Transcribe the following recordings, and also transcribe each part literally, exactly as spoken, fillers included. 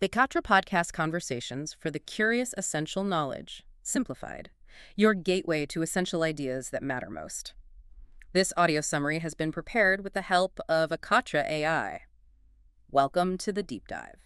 Vikatra Podcast Conversations for the Curious Essential Knowledge, Simplified, your gateway to essential ideas that matter most. This audio summary has been prepared with the help of Akatra A I. Welcome to the deep dive.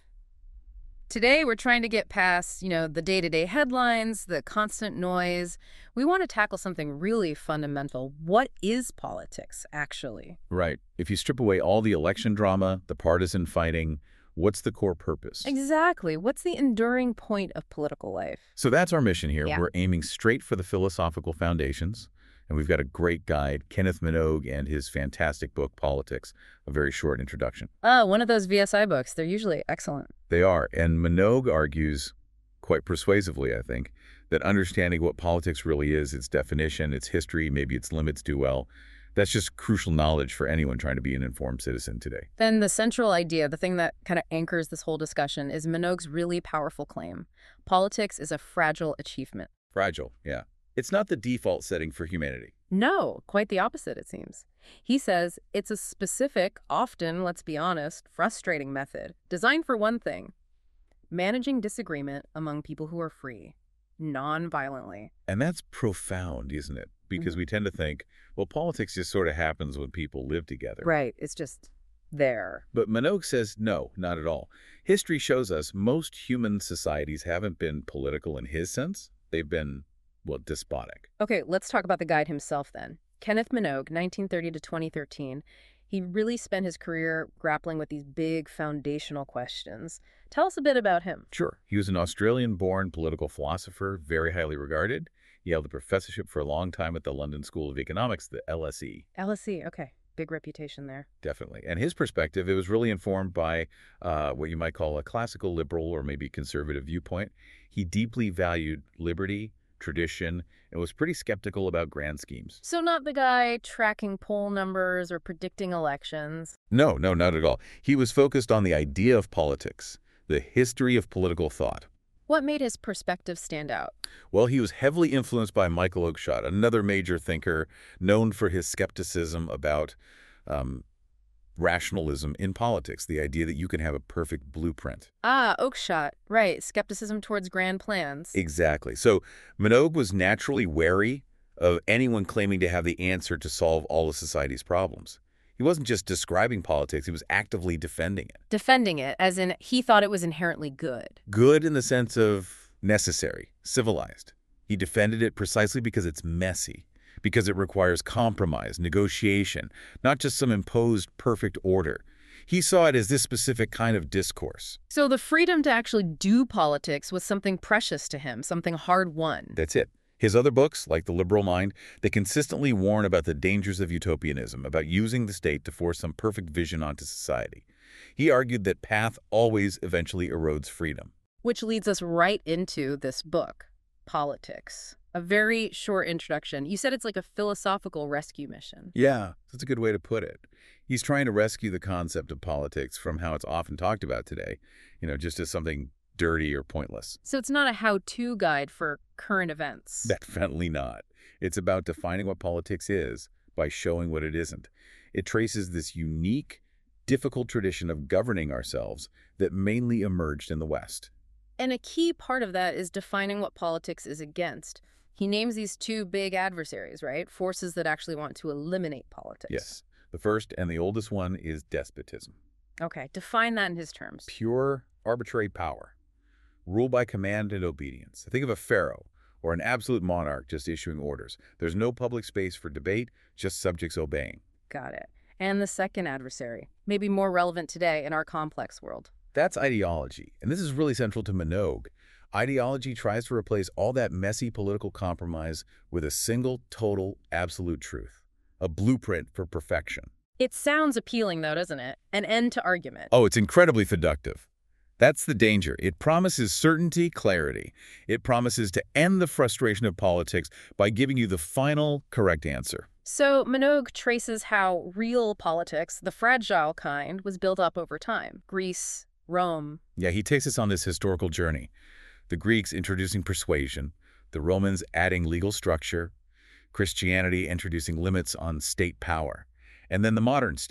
Today, we're trying to get past, you know, the day-to-day headlines, the constant noise. We want to tackle something really fundamental. What is politics, actually? Right. If you strip away all the election drama, the partisan fighting, what's the core purpose? Exactly. What's the enduring point of political life? So that's our mission here. Yeah. We're aiming straight for the philosophical foundations. And we've got a great guide, Kenneth Minogue, and his fantastic book, Politics, a very short introduction. Oh, one of those V S I books. They're usually excellent. They are. And Minogue argues, quite persuasively, I think, that understanding what politics really is, its definition, its history, maybe its limits do well, that's just crucial knowledge for anyone trying to be an informed citizen today. Then the central idea, the thing that kind of anchors this whole discussion, is Minogue's really powerful claim. Politics is a fragile achievement. Fragile, yeah. It's not the default setting for humanity. No, quite the opposite, it seems. He says it's a specific, often, let's be honest, frustrating method, designed for one thing: managing disagreement among people who are free, non-violently. And that's profound, isn't it? Because mm-hmm. we tend to think, well, politics just sort of happens when people live together. Right, it's just there. But Minogue says no, not at all. History shows us most human societies haven't been political in his sense. They've been, well, despotic. Okay, let's talk about the guide himself then. Kenneth Minogue, nineteen thirty to twenty thirteen. He really spent his career grappling with these big foundational questions. Tell us a bit about him. Sure. He was an Australian-born political philosopher, very highly regarded. He held a professorship for a long time at the London School of Economics, the L S E. L S E, okay. Big reputation there. Definitely. And his perspective, it was really informed by uh, what you might call a classical liberal or maybe conservative viewpoint. He deeply valued liberty, tradition, and was pretty skeptical about grand schemes. So not the guy tracking poll numbers or predicting elections? No, no, not at all. He was focused on the idea of politics, the history of political thought. What made his perspective stand out? Well, he was heavily influenced by Michael Oakeshott, another major thinker known for his skepticism about um, rationalism in politics, the idea that you can have a perfect blueprint. Ah, Oakeshott, right. Skepticism towards grand plans. Exactly. So Minogue was naturally wary of anyone claiming to have the answer to solve all of society's problems. He wasn't just describing politics, he was actively defending it. Defending it, as in he thought it was inherently good. Good in the sense of necessary, civilized. He defended it precisely because it's messy, because it requires compromise, negotiation, not just some imposed perfect order. He saw it as this specific kind of discourse. So the freedom to actually do politics was something precious to him, something hard-won. That's it. His other books, like The Liberal Mind, they consistently warn about the dangers of utopianism, about using the state to force some perfect vision onto society. He argued that path always eventually erodes freedom. Which leads us right into this book, Politics. A very short introduction. You said it's like a philosophical rescue mission. Yeah, that's a good way to put it. He's trying to rescue the concept of politics from how it's often talked about today, you know, just as something dirty or pointless. So it's not a how-to guide for current events. Definitely not. It's about defining what politics is by showing what it isn't. It traces this unique, difficult tradition of governing ourselves that mainly emerged in the West. And a key part of that is defining what politics is against. He names these two big adversaries, right? Forces that actually want to eliminate politics. Yes. The first and the oldest one is despotism. Okay, define that in his terms. Pure, arbitrary power. Rule by command and obedience. Think of a pharaoh or an absolute monarch just issuing orders. There's no public space for debate, just subjects obeying. Got it. And the second adversary, maybe more relevant today in our complex world. That's ideology. And this is really central to Minogue. Ideology tries to replace all that messy political compromise with a single, total, absolute truth. A blueprint for perfection. It sounds appealing, though, doesn't it? An end to argument. Oh, it's incredibly seductive. That's the danger. It promises certainty, clarity. It promises to end the frustration of politics by giving you the final correct answer. So Minogue traces how real politics, the fragile kind, was built up over time. Greece, Rome. Yeah, he takes us on this historical journey. The Greeks introducing persuasion, the Romans adding legal structure, Christianity introducing limits on state power, and then the modern state,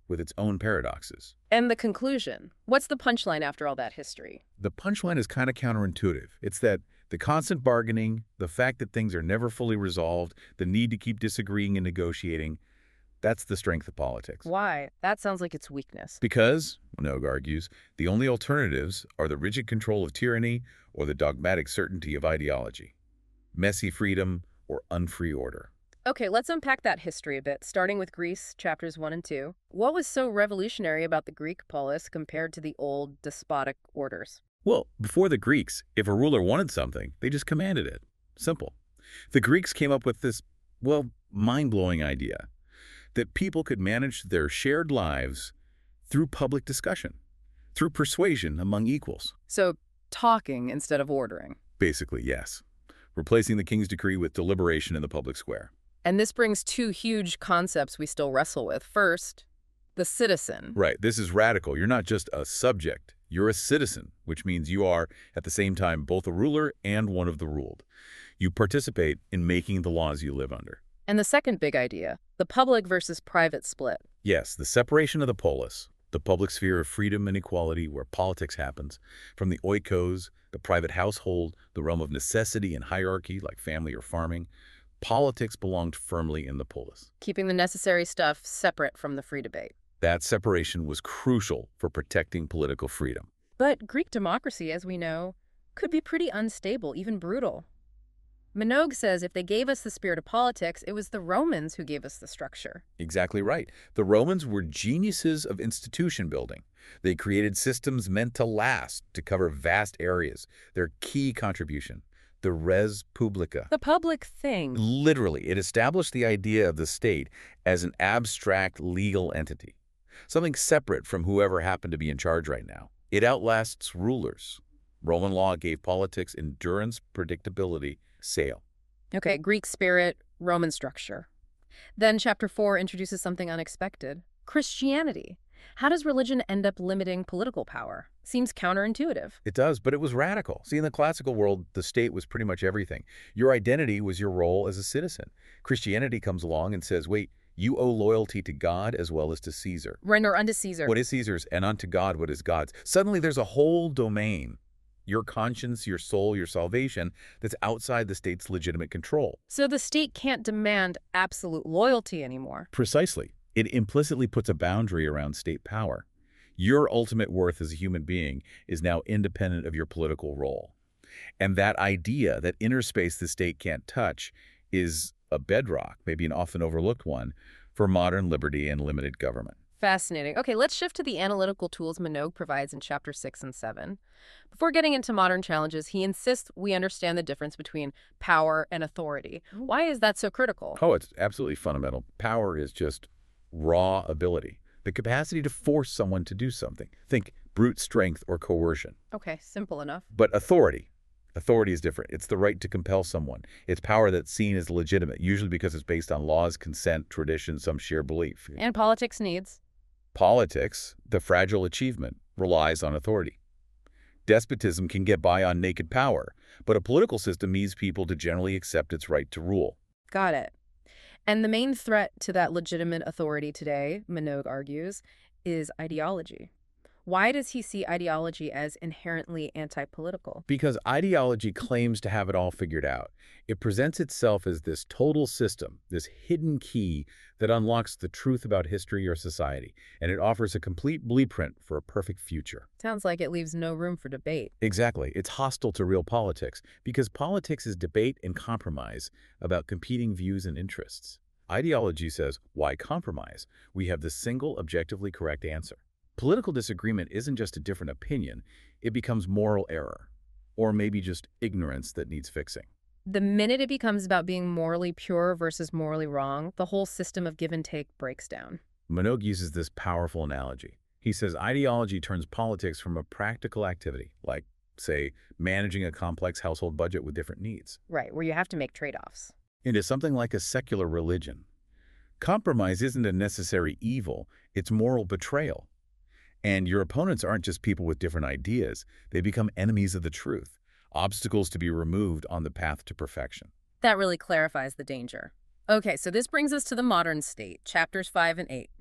with its own paradoxes. And the conclusion. What's the punchline after all that history? The punchline is kind of counterintuitive. It's that the constant bargaining, the fact that things are never fully resolved, the need to keep disagreeing and negotiating, that's the strength of politics. Why? That sounds like its weakness. Because, Minogue argues, the only alternatives are the rigid control of tyranny or the dogmatic certainty of ideology. Messy freedom or unfree order. Okay, let's unpack that history a bit, starting with Greece, chapters one and two. What was so revolutionary about the Greek polis compared to the old despotic orders? Well, before the Greeks, if a ruler wanted something, they just commanded it. Simple. The Greeks came up with this, well, mind-blowing idea that people could manage their shared lives through public discussion, through persuasion among equals. So, talking instead of ordering. Basically, yes. Replacing the king's decree with deliberation in the public square. And this brings two huge concepts we still wrestle with. First, the citizen. Right. This is radical. You're not just a subject. You're a citizen, which means you are, at the same time, both a ruler and one of the ruled. You participate in making the laws you live under. And the second big idea, the public versus private split. Yes, the separation of the polis, the public sphere of freedom and equality where politics happens, from the oikos, the private household, the realm of necessity and hierarchy like family or farming. Politics belonged firmly in the polis. Keeping the necessary stuff separate from the free debate. That separation was crucial for protecting political freedom. But Greek democracy, as we know, could be pretty unstable, even brutal. Minogue says if they gave us the spirit of politics, it was the Romans who gave us the structure. Exactly right. The Romans were geniuses of institution building. They created systems meant to last, to cover vast areas. Their key contribution, the res publica. The public thing. Literally, it established the idea of the state as an abstract legal entity, something separate from whoever happened to be in charge right now. It outlasts rulers. Roman law gave politics endurance, predictability, sale. Okay, Greek spirit, Roman structure. Then chapter four introduces something unexpected. Christianity. How does religion end up limiting political power? Seems counterintuitive. It does, but it was radical. See, in the classical world, the state was pretty much everything. Your identity was your role as a citizen. Christianity comes along and says, wait, you owe loyalty to God as well as to Caesar. Render unto Caesar. What is Caesar's, and unto God what is God's. Suddenly there's a whole domain, your conscience, your soul, your salvation, that's outside the state's legitimate control. So the state can't demand absolute loyalty anymore. Precisely. It implicitly puts a boundary around state power. Your ultimate worth as a human being is now independent of your political role. And that idea, that inner space the state can't touch, is a bedrock, maybe an often overlooked one, for modern liberty and limited government. Fascinating. Okay, let's shift to the analytical tools Minogue provides in chapter six and seven. Before getting into modern challenges, he insists we understand the difference between power and authority. Why is that so critical? Oh, it's absolutely fundamental. Power is just raw ability, the capacity to force someone to do something. Think brute strength or coercion. Okay, simple enough. But authority. Authority is different. It's the right to compel someone. It's power that's seen as legitimate, usually because it's based on laws, consent, tradition, some shared belief. And politics needs. Politics, the fragile achievement, relies on authority. Despotism can get by on naked power, but a political system needs people to generally accept its right to rule. Got it. And the main threat to that legitimate authority today, Minogue argues, is ideology. Why does he see ideology as inherently anti-political? Because ideology claims to have it all figured out. It presents itself as this total system, this hidden key that unlocks the truth about history or society, and it offers a complete blueprint for a perfect future. Sounds like it leaves no room for debate. Exactly. It's hostile to real politics, because politics is debate and compromise about competing views and interests. Ideology says, why compromise? We have the single objectively correct answer. Political disagreement isn't just a different opinion, it becomes moral error, or maybe just ignorance that needs fixing. The minute it becomes about being morally pure versus morally wrong, the whole system of give and take breaks down. Minogue uses this powerful analogy. He says ideology turns politics from a practical activity, like, say, managing a complex household budget with different needs. Right, where you have to make trade-offs. Into something like a secular religion. Compromise isn't a necessary evil, it's moral betrayal. And your opponents aren't just people with different ideas. They become enemies of the truth, obstacles to be removed on the path to perfection. That really clarifies the danger. Okay, so this brings us to the modern state, chapters five and eight.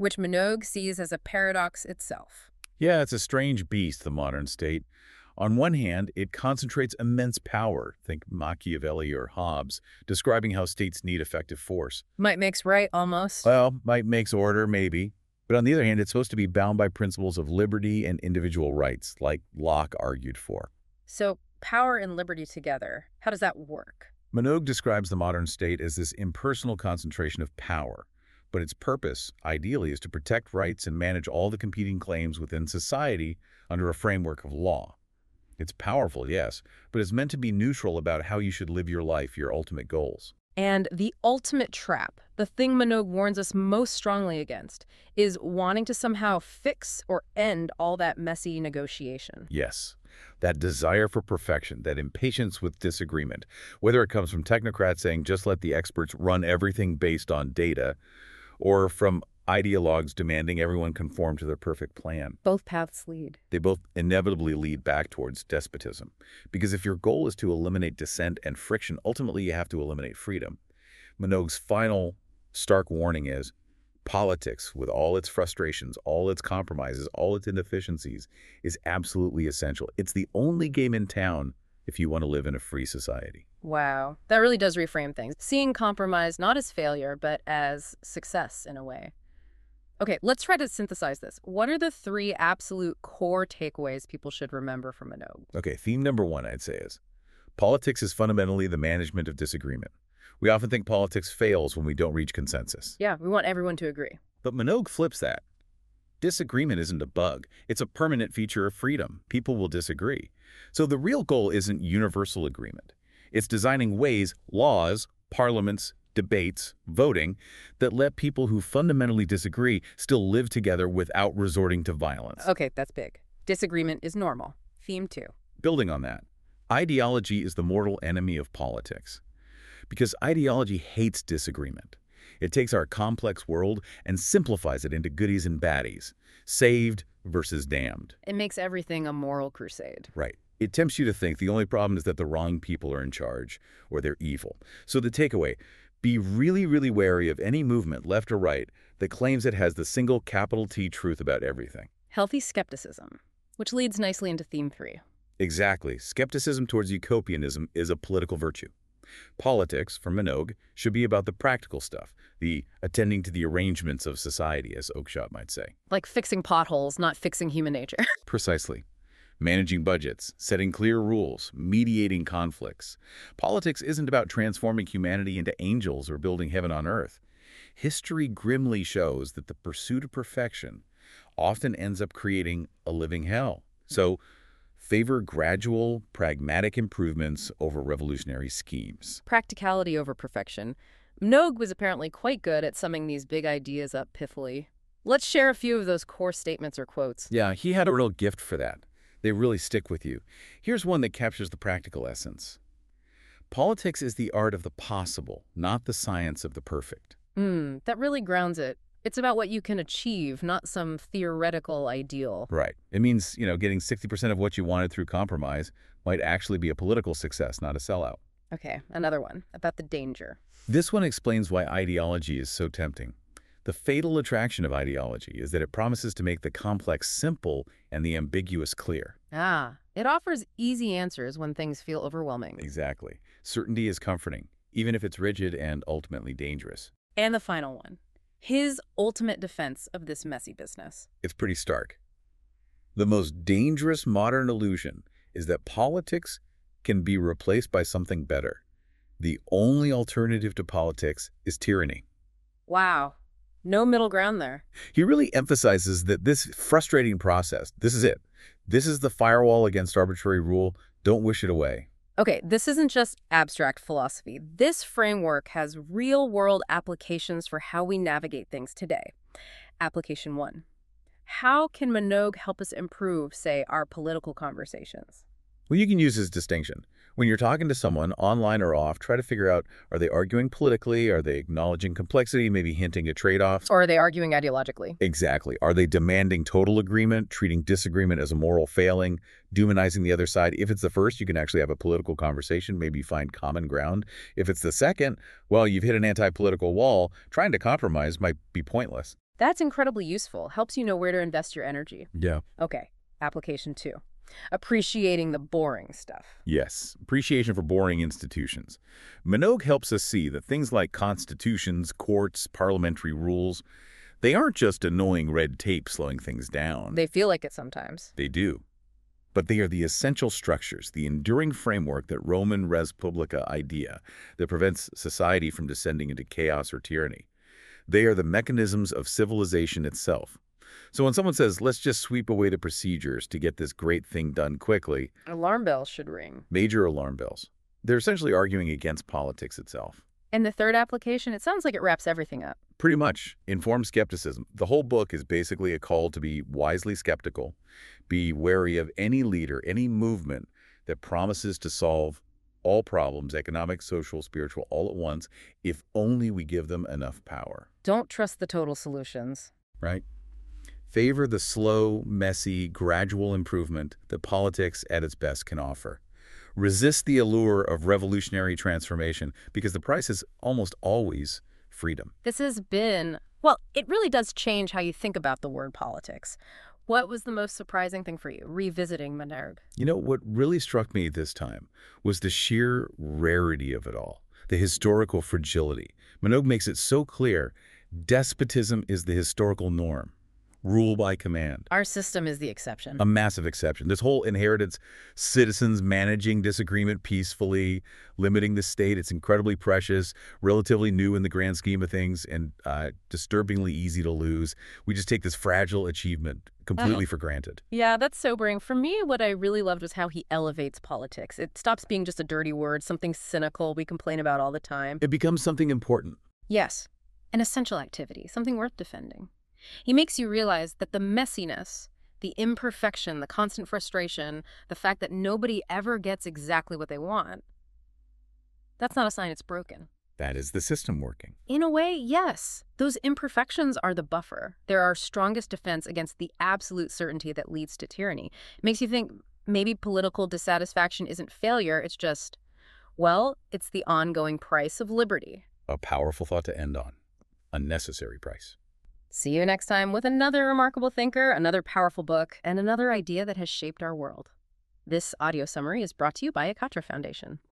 which Minogue sees as a paradox itself. Yeah, it's a strange beast, the modern state. On one hand, it concentrates immense power, think Machiavelli or Hobbes, describing how states need effective force. Might makes right, almost. Well, might makes order, maybe. But on the other hand, it's supposed to be bound by principles of liberty and individual rights, like Locke argued for. So power and liberty together, how does that work? Minogue describes the modern state as this impersonal concentration of power, but its purpose, ideally, is to protect rights and manage all the competing claims within society under a framework of law. It's powerful, yes, but it's meant to be neutral about how you should live your life, your ultimate goals. And the ultimate trap, the thing Minogue warns us most strongly against, is wanting to somehow fix or end all that messy negotiation. Yes, that desire for perfection, that impatience with disagreement, whether it comes from technocrats saying just let the experts run everything based on data, or from ideologues demanding everyone conform to their perfect plan. Both paths lead. They both inevitably lead back towards despotism. Because if your goal is to eliminate dissent and friction, ultimately you have to eliminate freedom. Minogue's final stark warning is, politics, with all its frustrations, all its compromises, all its inefficiencies, is absolutely essential. It's the only game in town if you want to live in a free society. Wow, that really does reframe things. Seeing compromise not as failure, but as success in a way. Okay, let's try to synthesize this. What are the three absolute core takeaways people should remember from Minogue? Okay, theme number one, I'd say, is politics is fundamentally the management of disagreement. We often think politics fails when we don't reach consensus. Yeah, we want everyone to agree. But Minogue flips that. Disagreement isn't a bug. It's a permanent feature of freedom. People will disagree. So the real goal isn't universal agreement. It's designing ways, laws, parliaments, debates, voting, that let people who fundamentally disagree still live together without resorting to violence. Okay, that's big. Disagreement is normal. Theme two. Building on that, ideology is the mortal enemy of politics. Because ideology hates disagreement. It takes our complex world and simplifies it into goodies and baddies, saved versus damned. It makes everything a moral crusade. Right. It tempts you to think the only problem is that the wrong people are in charge, or they're evil. So the takeaway, be really, really wary of any movement, left or right, that claims it has the single capital T truth about everything. Healthy skepticism, which leads nicely into theme three. Exactly. Skepticism towards utopianism is a political virtue. Politics, for Minogue, should be about the practical stuff, the attending to the arrangements of society, as Oakeshott might say. Like fixing potholes, not fixing human nature. Precisely. Managing budgets, setting clear rules, mediating conflicts. Politics isn't about transforming humanity into angels or building heaven on earth. History grimly shows that the pursuit of perfection often ends up creating a living hell. So, favor gradual, pragmatic improvements over revolutionary schemes. Practicality over perfection. Minogue was apparently quite good at summing these big ideas up pithily. Let's share a few of those core statements or quotes. Yeah, he had a real gift for that. They really stick with you. Here's one that captures the practical essence. Politics is the art of the possible, not the science of the perfect. Hmm, that really grounds it. It's about what you can achieve, not some theoretical ideal. Right. It means, you know, getting sixty percent of what you wanted through compromise might actually be a political success, not a sellout. Okay, another one, about the danger. This one explains why ideology is so tempting. The fatal attraction of ideology is that it promises to make the complex simple and the ambiguous clear. Ah, it offers easy answers when things feel overwhelming. Exactly. Certainty is comforting, even if it's rigid and ultimately dangerous. And the final one, his ultimate defense of this messy business. It's pretty stark. The most dangerous modern illusion is that politics can be replaced by something better. The only alternative to politics is tyranny. Wow. No middle ground there. He really emphasizes that this frustrating process, this is it. This is the firewall against arbitrary rule. Don't wish it away. Okay, this isn't just abstract philosophy. This framework has real-world applications for how we navigate things today. Application one. How can Minogue help us improve, say, our political conversations? Well, you can use his distinction. When you're talking to someone, online or off, try to figure out, are they arguing politically? Are they acknowledging complexity, maybe hinting at trade-offs? Or are they arguing ideologically? Exactly. Are they demanding total agreement, treating disagreement as a moral failing, demonizing the other side? If it's the first, you can actually have a political conversation, maybe find common ground. If it's the second, well, you've hit an anti-political wall. Trying to compromise might be pointless. That's incredibly useful. Helps you know where to invest your energy. Yeah. Okay, application two. Appreciating the boring stuff. Yes, appreciation for boring institutions. Minogue helps us see that things like constitutions, courts, parliamentary rules, they aren't just annoying red tape slowing things down. They feel like it sometimes. They do. But they are the essential structures, the enduring framework, that Roman res publica idea that prevents society from descending into chaos or tyranny. They are the mechanisms of civilization itself. So when someone says, let's just sweep away the procedures to get this great thing done quickly, Alarm bells should ring. major alarm bells. They're essentially arguing against politics itself. And the third application, it sounds like it wraps everything up. Pretty much. Informed skepticism. The whole book is basically a call to be wisely skeptical, be wary of any leader, any movement that promises to solve all problems, economic, social, spiritual, all at once, if only we give them enough power. Don't trust the total solutions. Right? Favor the slow, messy, gradual improvement that politics at its best can offer. Resist the allure of revolutionary transformation because the price is almost always freedom. This has been, well, it really does change how you think about the word politics. What was the most surprising thing for you, revisiting Minogue? You know, what really struck me this time was the sheer rarity of it all, the historical fragility. Minogue makes it so clear despotism is the historical norm. Rule by command. Our system is the exception. A massive exception. This whole inheritance, citizens managing disagreement peacefully, limiting the state, it's incredibly precious, relatively new in the grand scheme of things, and uh, disturbingly easy to lose. We just take this fragile achievement completely for granted. Yeah, that's sobering. For me, what I really loved was how he elevates politics. It stops being just a dirty word, something cynical we complain about all the time. It becomes something important. Yes, an essential activity, something worth defending. He makes you realize that the messiness, the imperfection, the constant frustration, the fact that nobody ever gets exactly what they want, that's not a sign it's broken. That is the system working. In a way, yes. Those imperfections are the buffer. They're our strongest defense against the absolute certainty that leads to tyranny. It makes you think maybe political dissatisfaction isn't failure, it's just, well, it's the ongoing price of liberty. A powerful thought to end on. A necessary price. See you next time with another remarkable thinker, another powerful book, and another idea that has shaped our world. This audio summary is brought to you by Akatra Foundation.